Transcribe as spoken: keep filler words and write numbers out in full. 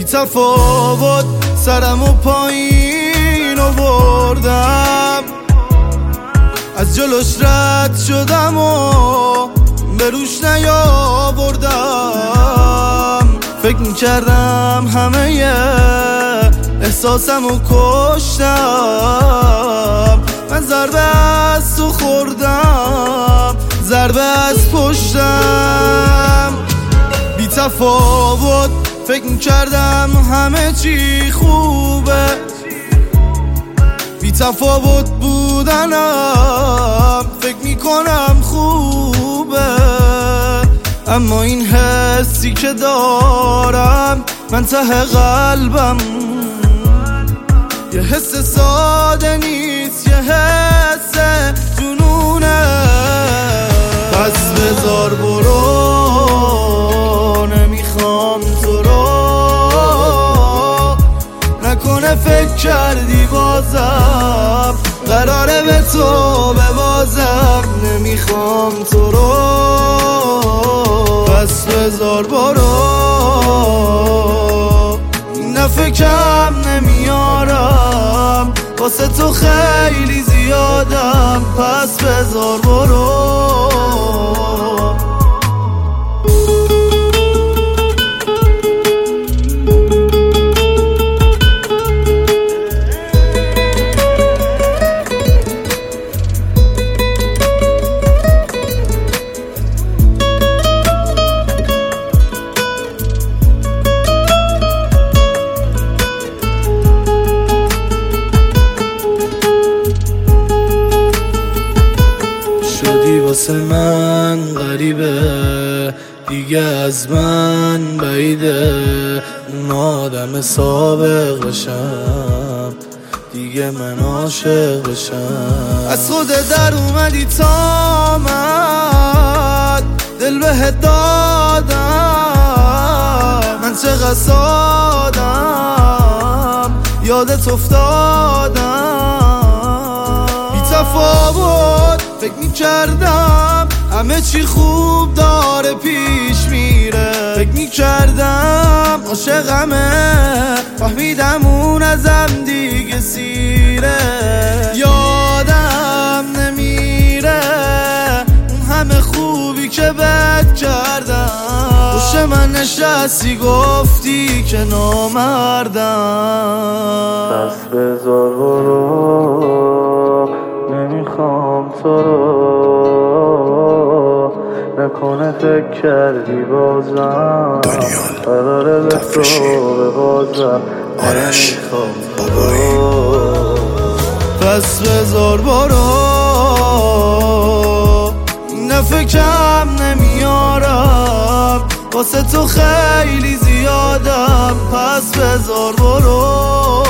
تفاوت سرم و پایین آوردم، از جلوش رد شدم و به روش نیاوردم. فکر میکردم همه احساسم رو کشتم، من ضربه از تو خوردم، ضربه از پشتم. بی تفاوت فکر میکردم همه چی خوبه، بی تفاوت بودنم فکر میکنم خوبه. اما این حسی که دارم من ته قلبم، یه حس ساده نیست، یه حس جنونه. پس بذار برو، نمیخوام تو رو، نکنه فکر کردی بازم قراره به تو ببازم. نمیخوام تو رو، پس بذار برو، این دفعه کم نمیارم، واسه تو خیلی زیادم. پس بذار برو. واسه من غریبه دیگه، از من بعیده اون آدم سابق بشم، دیگه من عاشق بشم. از خود در اومدی تا من دل بهت دادم، من چقدر سادم یادت افتادم. بی تفاوت فکر میکردم همه چی خوب داره پیش میره، فکر میکردم عاشقمه، فهمیدم اون ازم دیگه سیره. یادم نمیره اون همه خوبی که بد کردم، پشت من نشستی گفتی که نامردم. پس بذار برو، نمیخوام تو رو، نکنه فکر کردی بازم قراره به تو ببازم. نمیخوام تو رو، پس بذار برو، این دفعه کم نمیارم، واسه تو خیلی زیادم. پس بذار برو.